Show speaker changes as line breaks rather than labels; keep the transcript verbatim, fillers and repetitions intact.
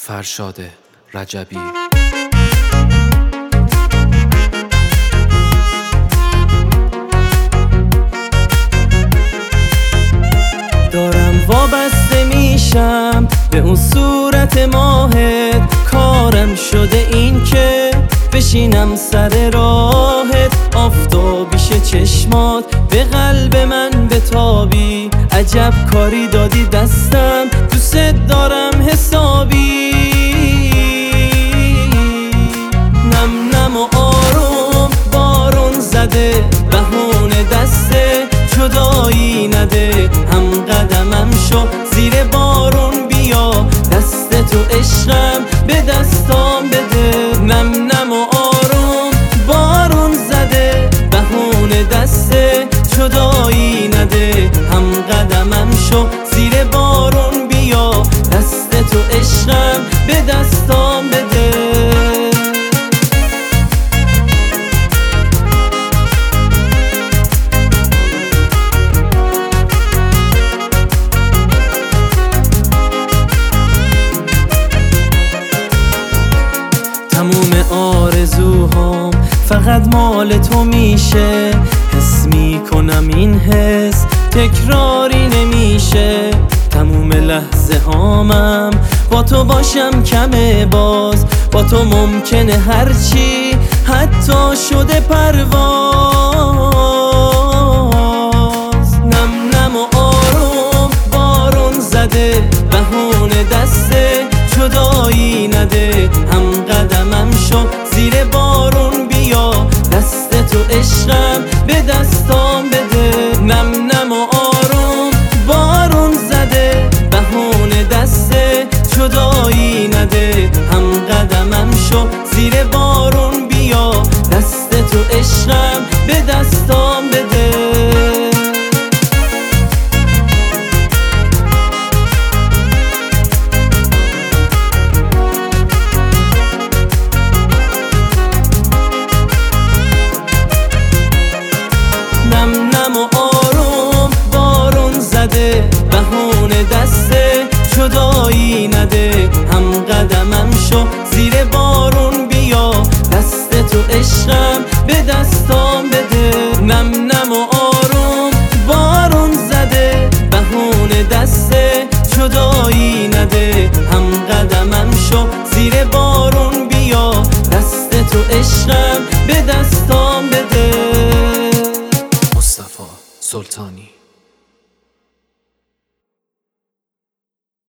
فرشاد رجبی.
دارم وابسته میشم به اون صورت ماهت، کارم شده این که بشینم سر راهت، آفتابیش چشمات به قلب من بتابی، عجب کاری دادی دستم، دوست دارم حسابی. نم نم و آروم بارون زده، بهونه دسته جدایی نده، هم قدمم شو زیر بارون بیا، دست تو عشقم به دستام بده. نم نم و آروم بارون زده، بهونه دسته جدایی نده، هم قدمم شو زیر بارون بیا، دست تو عشقم به دستام بده. تموم آرزوهام فقط مال تو میشه، حس میکنم این حس تکراری نمیشه. تموم لحظه هامم با تو باشم کمه، باز با تو ممکنه هرچی حتی شده پرواز. نم نم و آروم بارون زده، بهونه دسته جدایی نده، هم قدمم شو زیر بارون بیا، دست تو عشقم به دستام بده. نم نم و آروم بارون زده، بهونه دسته جدایی